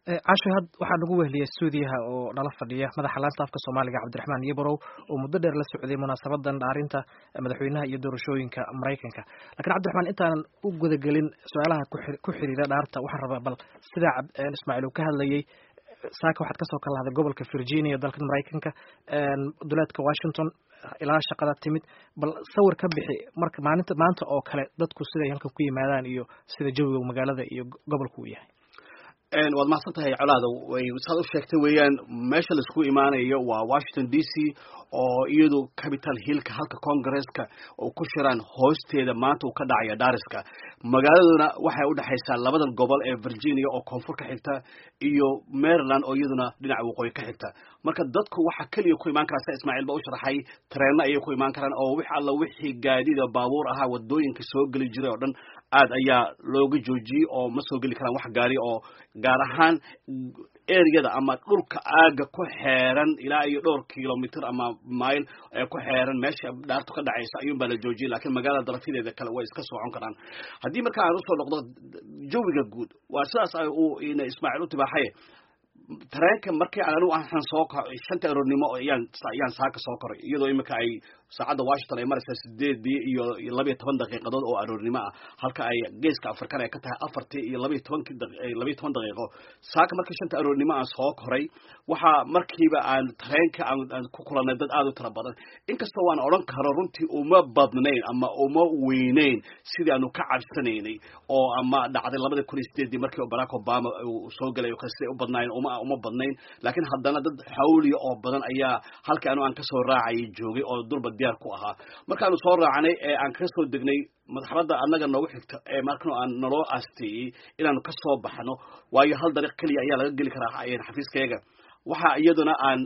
casho had waxaa nagu wehliyay stuudiyaha oo nala fadhiya madaxa laanta afka Soomaaliga Cabdiraxmaan Yebrow oo muddo dheer la socday munaasabadan dhaarinta madaxweynaha iyo doorashooyinka Mareykanka. Laakiin Cabdiraxmaan intaanan u guda gelin su'aalaha ku xiriira dhaarta waxaan rabaa bal sida Ismaaciil uu ka hadlayay saaka waxaad ka soo kala hadlay gobolka Virginia dalka Mareykanka duleedka Washington ilaa shaqada timid bal sawir ka bixi marka maanta oo kale dadku sida halka ku yimaadaan iyo sida jawiga magaalada iyo gobolku u yahay. waad mahadsantahay colaada way saad u sheegtay weeyaan meesha la isku imaanayo waa Washington DC oo iyadu Capitol Hill-ka halka Congress-ka oo ku shiraan hoosteeda maanta uu ka dhacaya Daariska magaaladuna waxay u dhaxaysaa labadan gobol ee Virginia oo koonfur ka xigta iyo Maryland oo iyaduna dhinaca waqooyi ka xigta marka dadku waxa kaliya ku imaan kara Ismaaciil ba u sharaxay tareen ay ku imaan karaan oo wixii gaadiida baabuur aha wadooyinka soo gali jiray oo dhan aad ayaa looga joojiyay oo ma soo gali karaan wax gaari oo gaar ahaan area ama dhulka aaga ku xeeran ilaa iyo dhowr kilomitir ama mile ee ku xeeran meesha dhaartu ka dhacaysa ayuu baa la joojiyay laakiin magaalada darafideeda kale way iska socon karaan haddii marka aan u soo noqdo jawiga guud waa sidaas ay uu Ismaaciil u tibaaxay tareenka markii aan soo shanta aroornimo ayaan saaka soo koray iyadoo imika ay saacada Washington ay maraysaa 8 iyo 12 daqiiqadood oo aroornimo ah halka ay geeska Afrika ay ka tahay 4 iyo 12 daqiiqo saaka markii shanta aroornimo aan soo koray waxa markiiba aan tareenka aan ku kulanay dad aad u tira badan inkastoo waan oran karo runtii uma badnayn ama uma weynayn sidii aanu ka cabsanaynay oo ama dhacday 2008 markii Barack Obama uu soo galay oo kasii u badnayn uma badnayn laakiin haddana dad xawliyo oo badan ayaa halka aan ka soo raacay joogay oo durba diyaar ku ahaa markaanu soo raacanay ee aan ka soo degnay madaxda annaga noogu xigta ee markano aan naloo aastay inaan ka soo baxno waayo hal dariiq kaliya ayaa laga gali karaa xafiiskayga waxa iyaduna aan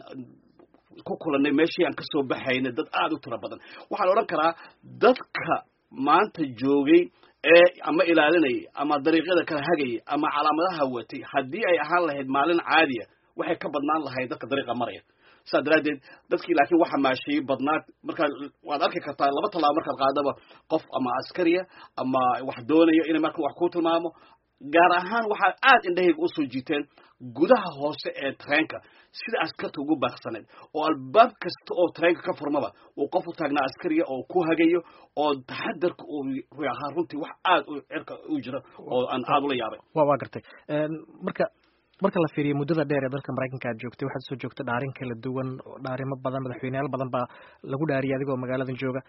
ku kulanay meeshii aan ka soo baxaynay dad aad u tira badan waxaan oran karaa dadka maanta joogay ama ilaalinay ama dariiqada kala hagay ama calaamadaha watay hadii ay ahaan lahayd maalin caadi ah waxay ka badnaan lahayd dadka dariiqa maraya sadaradeed dadkii laakiin waxa maashay badnaad marka waad arki kartaa laba talaabo marka qaadaba qof ama askariya ama wax doonaya inay marka wax ku tilmaamo gaar ahaan waxa aad indhahayga u soo jiiteen gudaha hoose ee tareenka sida askarta ugu baaqsaneed oo albaab kasta oo tareenka ka furmaba uu qof u taagnaa askariya oo ku hagayo oo taxadarka uu yahay runtii wax aad u cirka u jira oo aan aad ula yaabay waa gartay marka la fiiriyo muddada dheer ee dalka Mareykanka aad joogtay waxaad soo joogtay dhaarin kala duwan dhaarimo badan madaxweynayaal badan baa lagu dhaariyay adigoo magaaladan jooga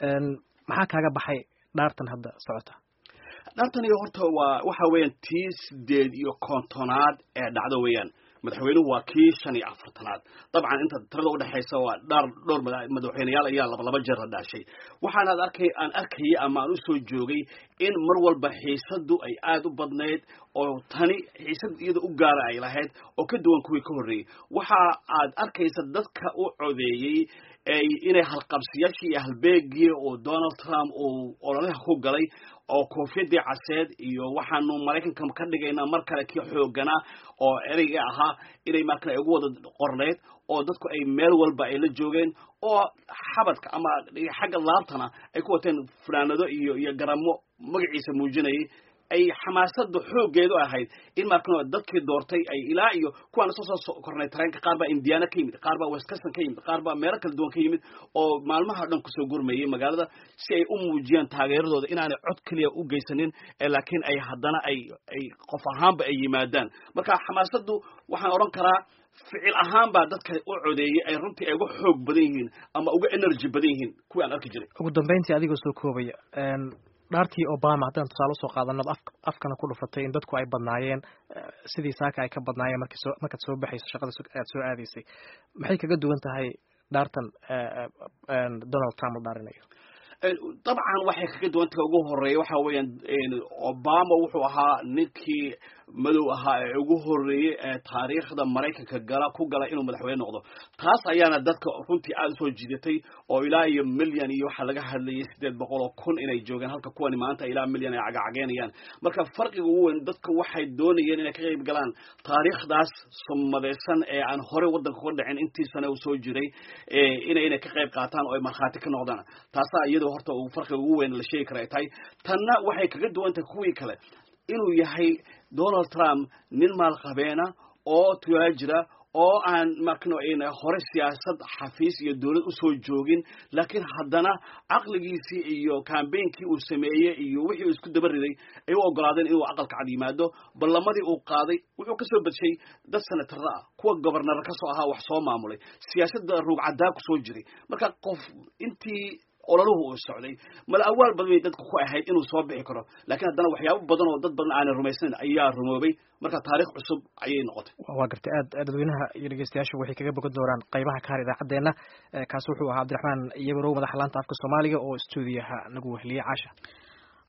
maxaa kaaga baxay dhaartan hadda socota dhaartani horta waxa weeyaan tii 8 iyo 50aad ee dhacdo weeyaan madaxweynuhu waa kii 45aad dabcan inta tirada u dhaxaysa waa dhowr madaxweynayaal ayaa laba jeer la dhaashay waxaan arkay ama aan u soo joogay in mar walba xiisadu ay aad u badneed oo tani xiisad iyada u gaar ay lahayd oo ka duwan kuwii ka horeeyay waxa aad arkaysa dadka u codeeyay inay halqabsiyaashii iyo halbeegii oo Donald Trump oo ololaha ku galay oo koofiyadii caseed iyo waxaanu Mareykanka ka dhigaynaa mar kale kii xoogana oo ereyga ahaa inay markale ugu wada qorneed oo dadku ay meel walba ay la joogeen oo xabadka ama xagga laabtana ay ku wateen fanaanado iyo garamo magaciisa muujinayay ay xamaasadu xoogeedu ahayd in markano dadkii doortay ay ilaa iyo kuwan soo kornay tareenka qaar baa Indiana ka yimid qaar baa Wisconsin ka yimid qaar baa meelo kala duwan ka yimid oo maalmaha dhan ku soo gurmayay magaalada si ay u muujiyaan taageeradooda inaanay cod kaliya u geysanin laakiin ay haddana ay qof ahaanba ay yimaadaan marka xamaasadu waxaan oran karaa ficil ahaan baa dadka u codeeyay ay runtii uga xoog badan yihiin ama uga energy badan yihiin kuwa aan arki jiray ugu dambeyntii adigoo soo koobaya dhaartii Obama haddaan tusaale soo qaadanad afkana ku dhufatay in dadku ay badnaayeen sidii saaka ay ka badnaayeen markaad soo baxayso shaqada aad soo aadaysay maxay kaga duwan tahay dhaartan Donald Trump dhaarinayo dabcan waxay kaga duwan tahay ugu horeeyay waxa weeyaan Obama wuxuu ahaa ninkii madow ahaa ee ugu horeeyay ee taariikhda Mareykanka ku gala inuu madaxweyne noqdo taas ayaana dadka runtii aad soo jiidatay oo ilaa iyo milyan iyo waxa laga hadlayay 800,000 inay joogaan halka kuwan maanta ilaa milyan ay cagacageenayaan marka farqiga ugu weyn dadka waxay doonayeen inay ka qayb galaan taariikhdaas sumadeysan ee aan hore wadanka ku dhicin intii sano uu soo jiray inay ka qayb qaataan oo ay marxaati ka noqdaan taas iyadoo horta uu farqiga ugu weyn la sheegi karay tanna waxay kaga duwan tahay kuwii kale inuu yahay Donald Trump nin maalqabeena oo tuwaajira oo aan markano hore siyaasad xafiis iyo dawlad u soo joogin laakiin haddana aqligiisii iyo campaignkii uu sameeyay iyo wixii uu isku dabariday ay u ogolaadeen inuu aqalka cad yimaado ballamadii uu qaaday wuxuu ka soo badshay dad senatarra ah kuwa governor ka soo ahaa wax soo maamulay siyaasadda ruug cadaa ku soo jiray marka qof intii ololuhu uu socday mal awaal badan dadku ku ahayd inuu soo bixi karo laakiin haddana waxyaabo badan oo dad badan aan rumaysan ayaa rumoobay marka taariikh cusub ayay noqotay waa gartay aad dadweynaha iyo dhageystayaashu waxay kaga bogan doonaan qaybaha ka har idaacadeena kaas wuxuu ahaa Cabdiraxmaan Yebrow madaxa laanta afka Soomaaliga oo stuudiyaha nagu wehliyay Caasha